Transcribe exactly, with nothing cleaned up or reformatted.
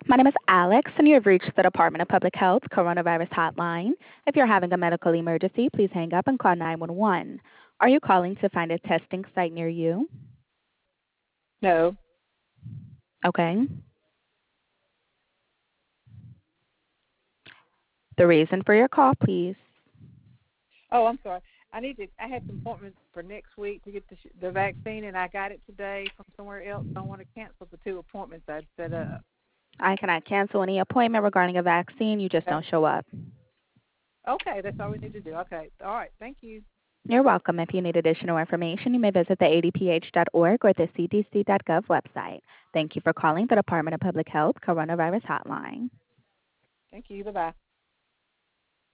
My name is Alex, and you have reached the Department of Public Health Coronavirus Hotline. If you're having a medical emergency, please hang up and call nine one one. Are you calling to find a testing site near you? No. Okay. The reason for your call, please. Oh, I'm sorry. I need to. I had some appointments for next week to get the sh- the vaccine, and I got it today from somewhere else. I don't want to cancel the two appointments I'd set up. I cannot cancel any appointment regarding a vaccine. You just Okay. don't show up. Okay, that's all we need to do. Okay. All right. Thank you. You're welcome. If you need additional information, you may visit the A D P H dot org or the C D C dot gov website. Thank you for calling the Department of Public Health Coronavirus Hotline. Thank you. Bye bye.